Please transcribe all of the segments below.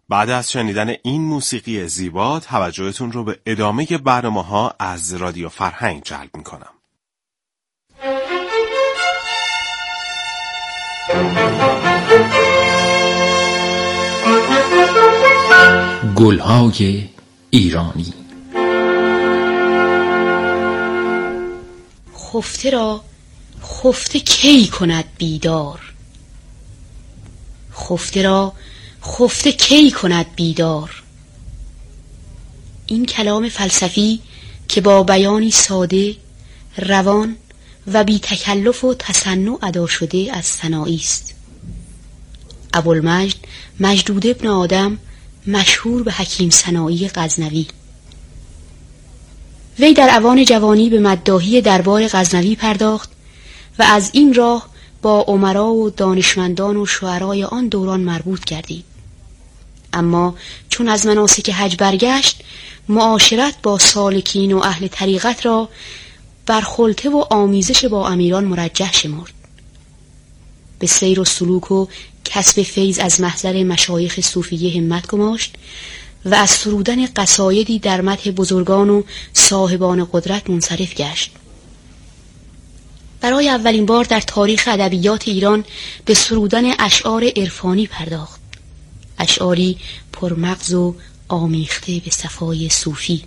بعد از شنیدن این موسیقی زیبا توجهتون رو به ادامه برنامه‌ها از رادیو فرهنگ جلب می‌کنم. گلهای ایرانی. خفته را خفته کی کند بیدار، خفته را خفته کی کند بیدار. این کلام فلسفی که با بیانی ساده، روان و بی تکلف و تصنع ادا شده از سنایی است. ابوالمجد مجدود ابن آدم، مشهور به حکیم سنایی غزنوی، وی در اوان جوانی به مداحی دربار غزنوی پرداخت و از این راه با امرا و دانشمندان و شعرای آن دوران مربوط گردید. اما چون از مناسک حج برگشت، معاشرت با سالکین و اهل طریقت را برخلطه و آمیزش با امیران مرجح شمرد. به سیر و سلوک و کسب فیض از محضر مشایخ صوفیه همت گماشت و از سرودن قصایدی در مدح بزرگان و صاحبان قدرت منصرف گشت. برای اولین بار در تاریخ ادبیات ایران به سرودن اشعار عرفانی پرداخت، اشعاری پرمغز و آمیخته به صفای صوفی.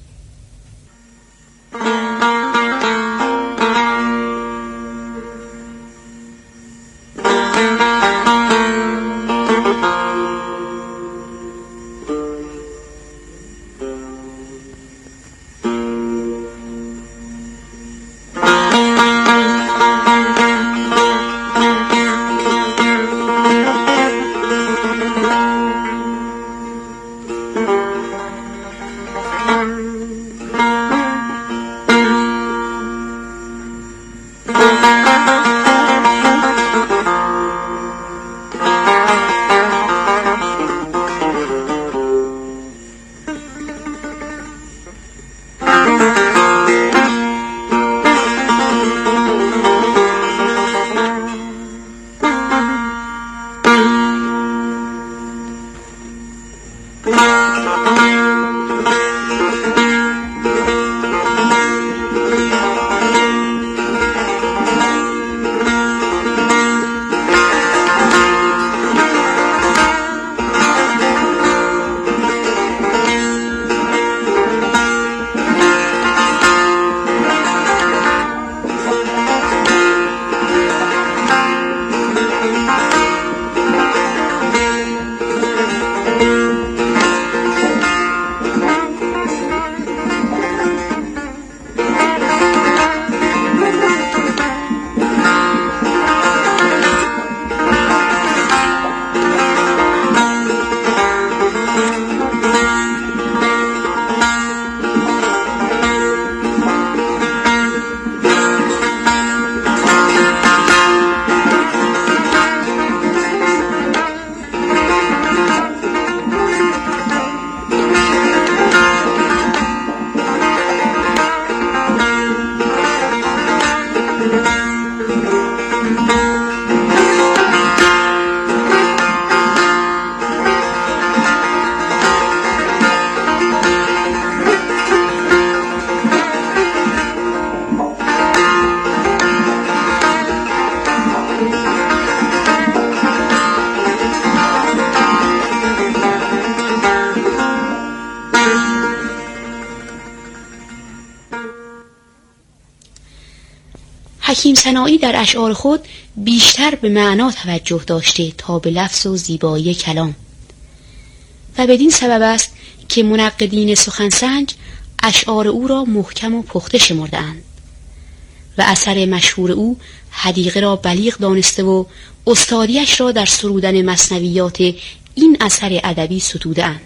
حکیم سنایی در اشعار خود بیشتر به معنا توجه داشته تا به لفظ و زیبایی کلام و بدین سبب است که منقدین سخنسنج اشعار او را محکم و پخته شمرده‌اند و اثر مشهور او حدیقه را بلیغ دانسته و استادیش را در سرودن مثنویات این اثر ادبی ستوده‌اند.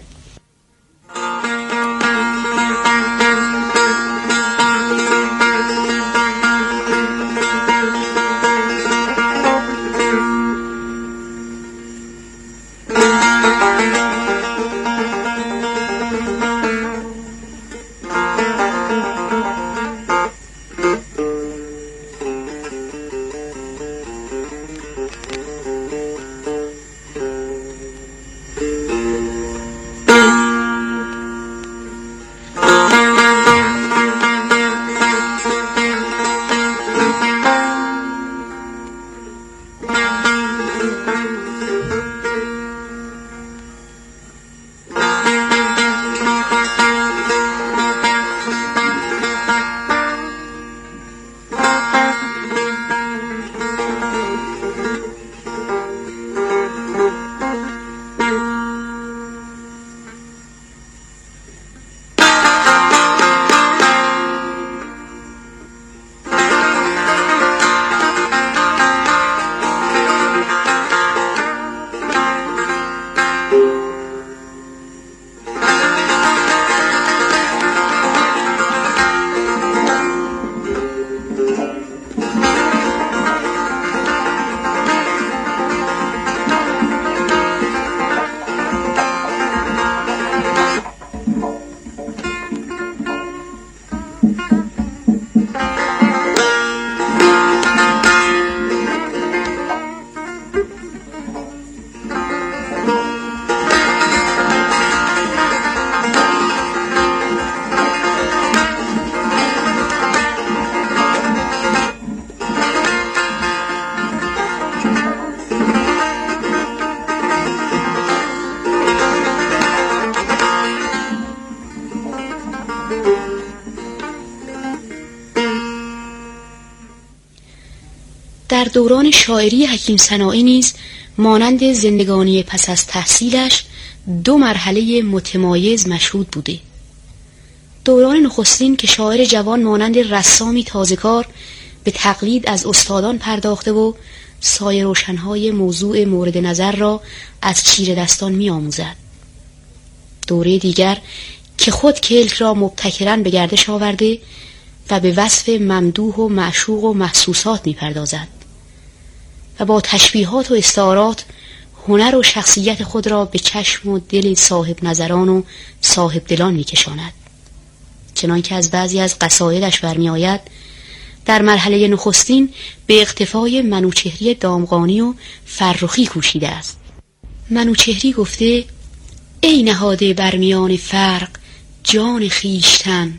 در دوران شاعری حکیم سنایی نیز مانند زندگانی پس از تحصیلش 2 مرحله متمایز مشهود بوده. دوران نخستین که شاعر جوان مانند رسامی تازه‌کار به تقلید از استادان پرداخته و سایه روشن‌های موضوع مورد نظر را از چیره دستان می‌آموزد. دوره دیگر که خود کلک را مبتکراً به گردش آورده و به وصف ممدوح و معشوق و محسوسات می‌پردازد و با تشبیهات و استعارات هنر و شخصیت خود را به چشم و دل صاحب نظران و صاحب دلان می‌کشاند. چنانکه از بعضی از قصایدش برمی‌آید در مرحله نخستین به اقتفای منوچهری دامغانی و فرخی کوشیده است. منوچهری گفته: ای نهاده برمیان فرق جان خیشتن،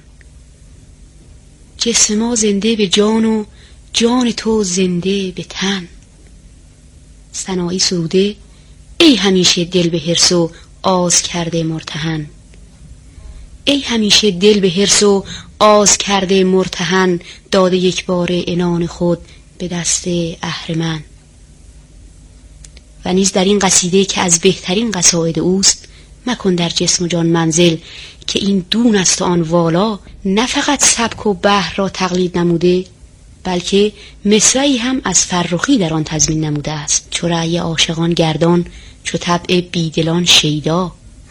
جسم ما زنده به جان و جان تو زنده به تن. سنایی سروده: ای همیشه دل به حرص و آز کرده مرتهن، ای همیشه دل به حرص و آز کرده مرتهن، داده یک بار عنان خود به دست اهرمن. و نیز در این قصیده که از بهترین قصاید اوست، مکن در جسم و جان منزل که این دون است و آن والا، نه فقط سبک و بحر را تقلید نموده بلکه مصرعی هم از فرخی در آن تضمین نموده است: چو رأی عاشقان گردان، چو طبع بیدلان شیدا.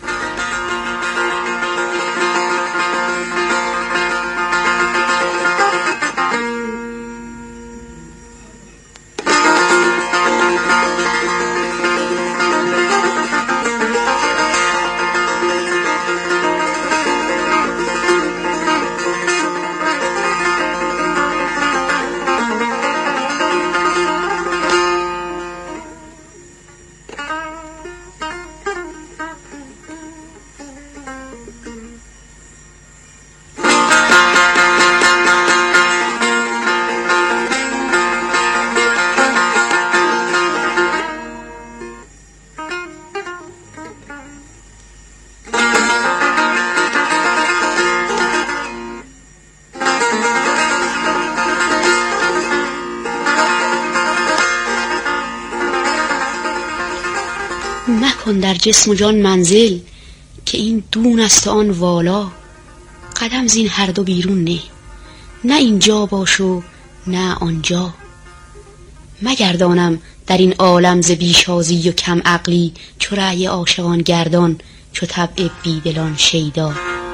مکن در جسم و جان منزل که این دون است آن والا، قدم زین هر دو بیرون نه، نه اینجا باش و نه آنجا. مگردانم در این عالم ز بیشازی و کم عقلی، چو رأی عاشقان گردان، چو طبع بیدلان شیدا.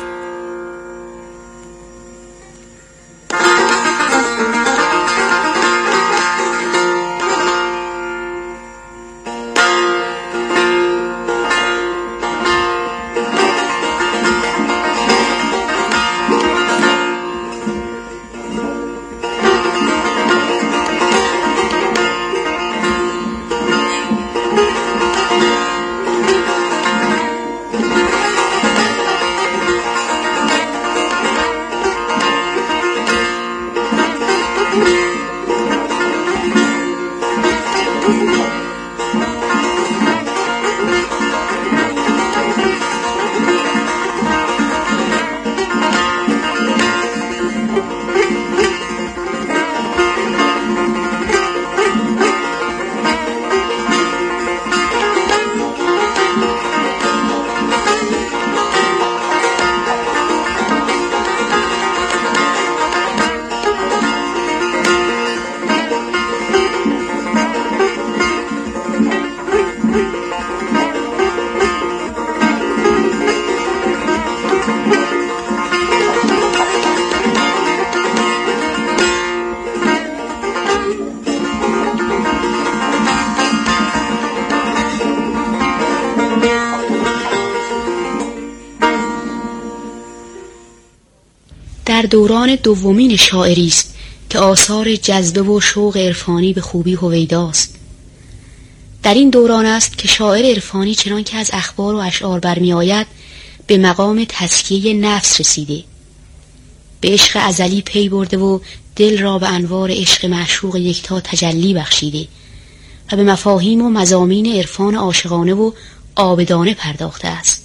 در دوران دومین شاعری است که آثار جذبه و شوق عرفانی به خوبی هویداست. در این دوران است که شاعر عرفانی چنان که از اخبار و اشعار برمی آید به مقام تزکیه نفس رسیده، به عشق ازلی پی برده و دل را به انوار عشق معشوق یکتا تجلی بخشیده و به مفاهیم و مضامین عرفان عاشقانه و عابدانه پرداخته است.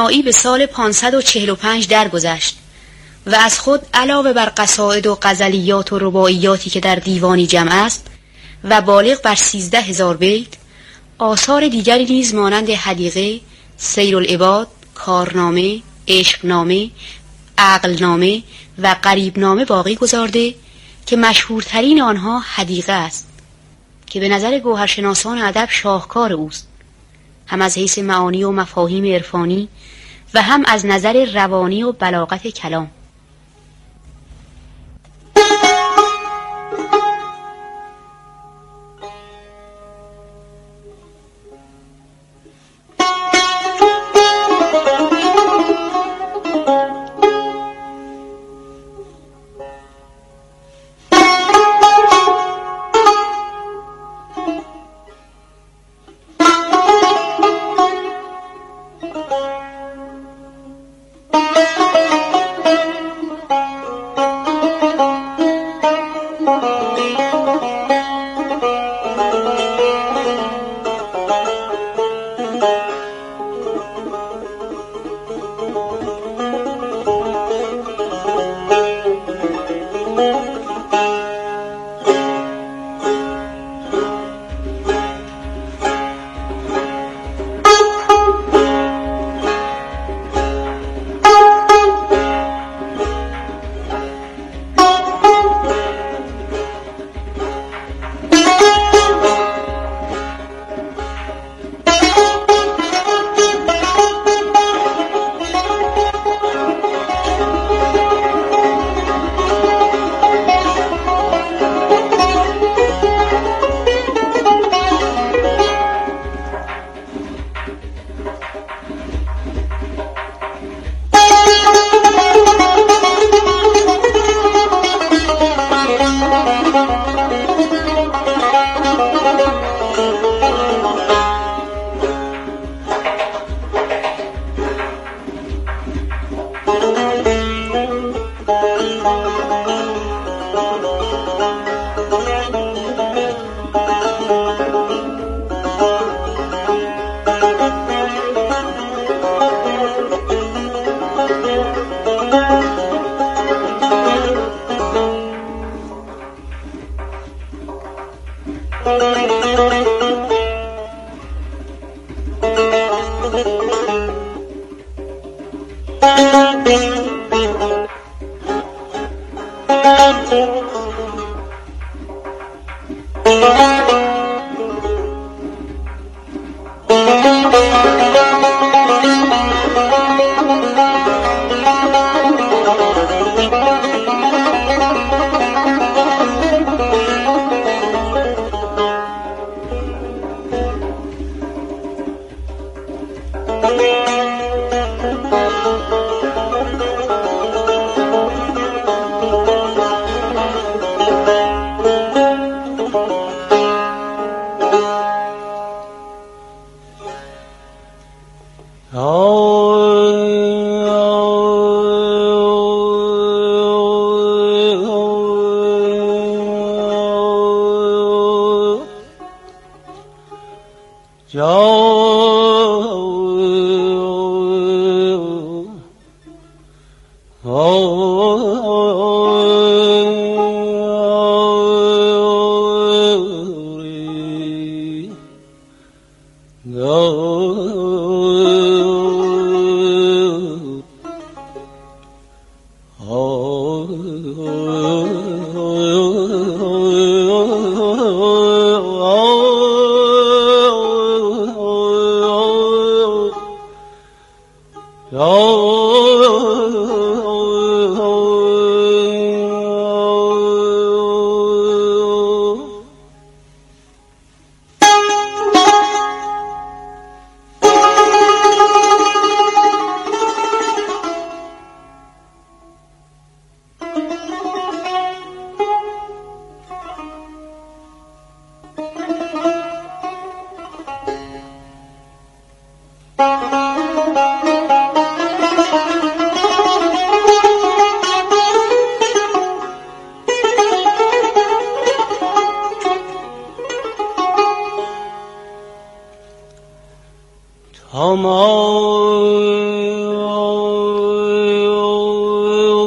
غنایی به سال 545 درگذشت و از خود علاوه بر قصائد و غزلیات و رباعیاتی که در دیوانی جمع است و بالغ بر 13,000 بیت، آثار دیگری نیز مانند حدیقه، سیرالعباد، کارنامه، عشقنامه، عقلنامه و غریبنامه باقی گذارده که مشهورترین آنها حدیقه است که به نظر گوهرشناسان ادب شاهکار اوست، هم از حیث معانی و مفاهیم عرفانی و هم از نظر روانی و بلاغت کلام.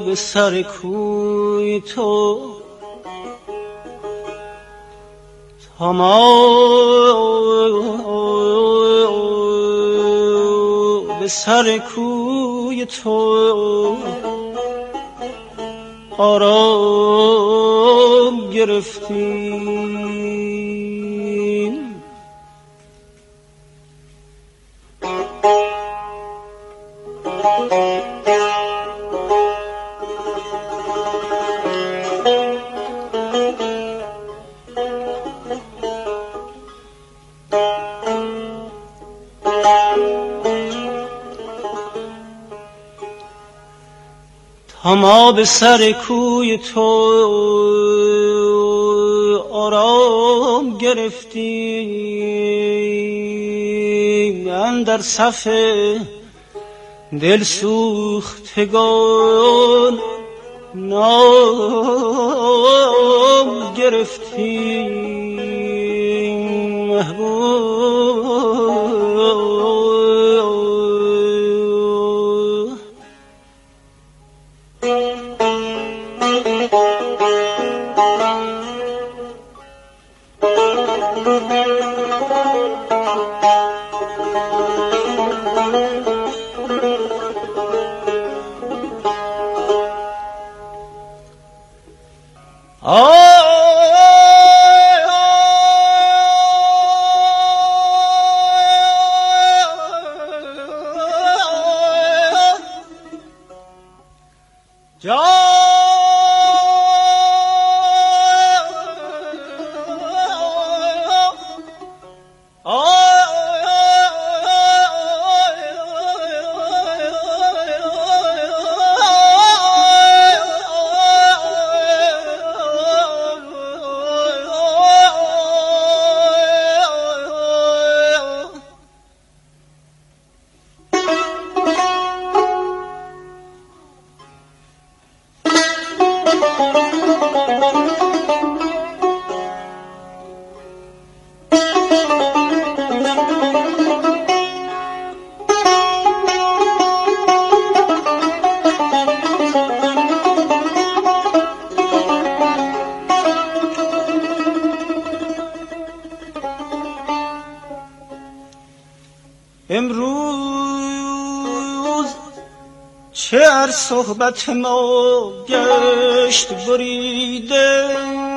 به سر کوی تو به سر کوی تو آرام گرفتیم. ما به سر کوی تو آرام گرفتیم، اندر صف دل سوختگان نام گرفتیم. محبوب امروز چه صحبت ما گشت بریده،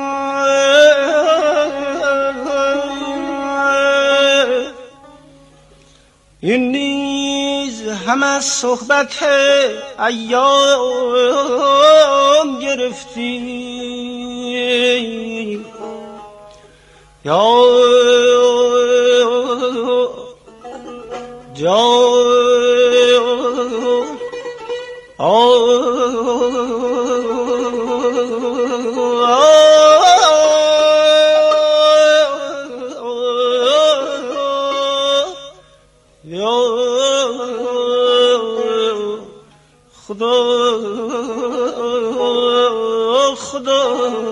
این نیز هم از صحبت ایام گرفتیم. یا خدا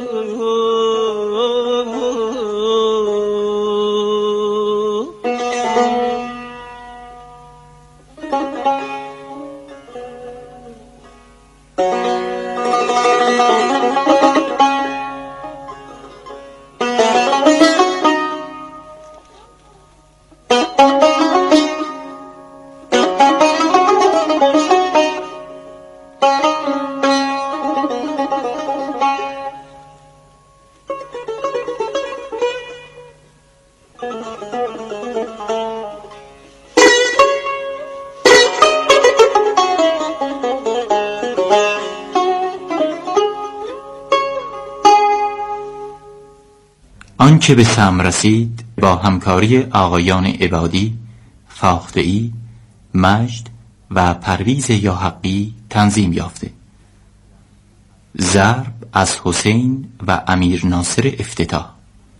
آنچه به ثمر رسید با همکاری آقایان عبادی، فاخته‌ای، مجد و پرویز یاحقی تنظیم یافته. ضرب از حسین و امیر ناصر افتتاح.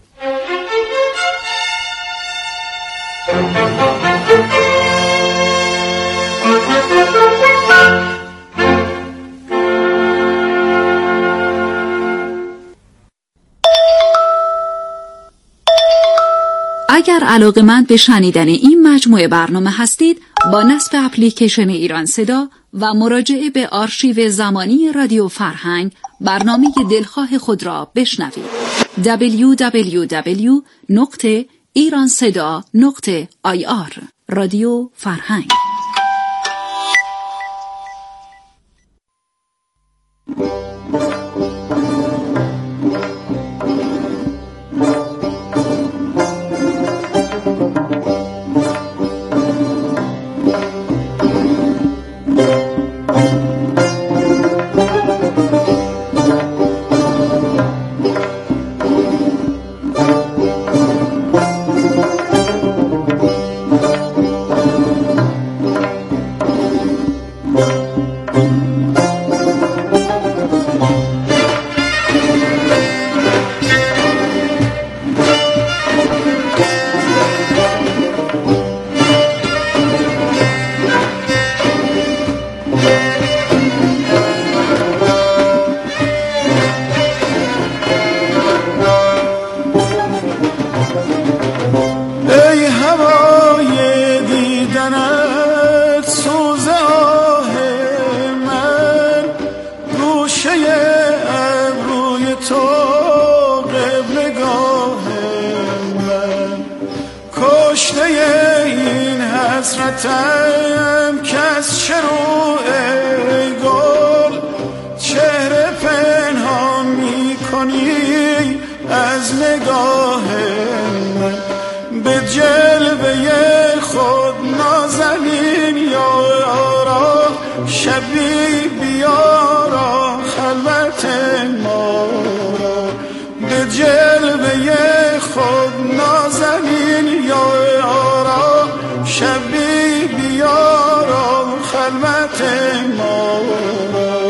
اگر علاقه‌مند به شنیدن این مجموعه برنامه هستید، با نصب اپلیکیشن ایران صدا و مراجعه به آرشیو زمانی رادیو فرهنگ برنامه دلخواه خود را بشنوید. www.iranseda.ir رادیو فرهنگ. حسرتم کس شروع گل چهره پنهان می کنی از نگاه من، به جلوه خود نازنین یارا شبی بیارا خلوت ما را، به جلوه خود نازنین یارا شبی بیارا خلوت ما را.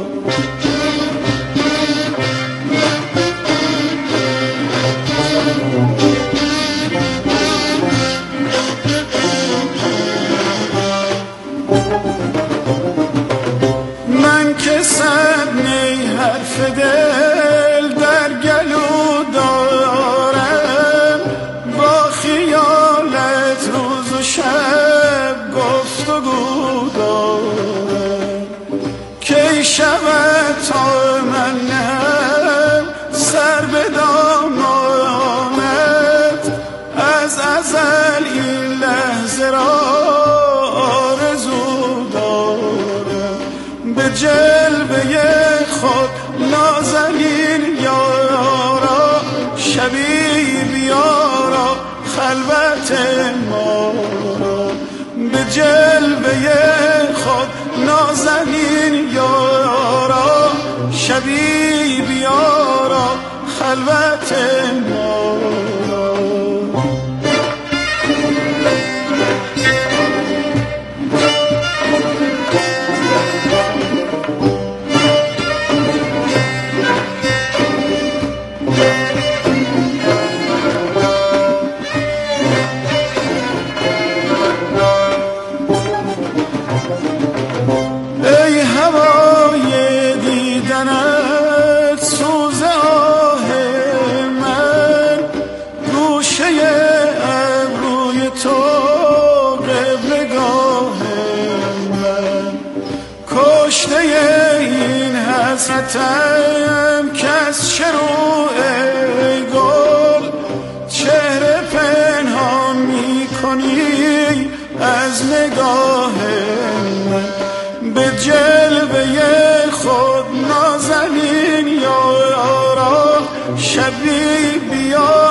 من که صد نی حرف دل در گلو دارم، با خیالت روز و شب گفتگو دارم، کی شود تا من نهم سر به دامانت، از ازل این لحظه را آرزو دارم، به جلوه خود نازنین یارا شبی بیارا خلوت ما را، به جلوه خود نازنین یارا شبی بیارا خلوت ما را. ای هوای دیدنت سوز آه من، گوشه ابروی تو قبلگاه من، کشته این حسرتم کس شروع گل چهره پنهان می کنی از نگاه من، به جلوه خود نازنین یارا شبی بیار